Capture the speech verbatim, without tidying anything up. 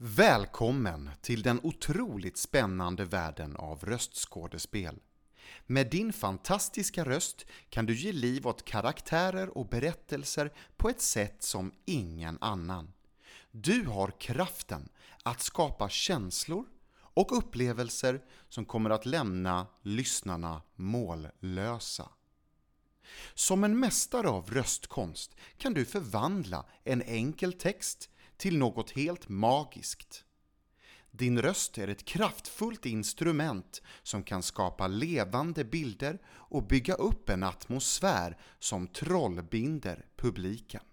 Välkommen till den otroligt spännande världen av röstskådespel. Med din fantastiska röst kan du ge liv åt karaktärer och berättelser på ett sätt som ingen annan. Du har kraften att skapa känslor och upplevelser som kommer att lämna lyssnarna mållösa. Som en mästare av röstkonst kan du förvandla en enkel text till något helt magiskt. Din röst är ett kraftfullt instrument som kan skapa levande bilder och bygga upp en atmosfär som trollbinder publiken.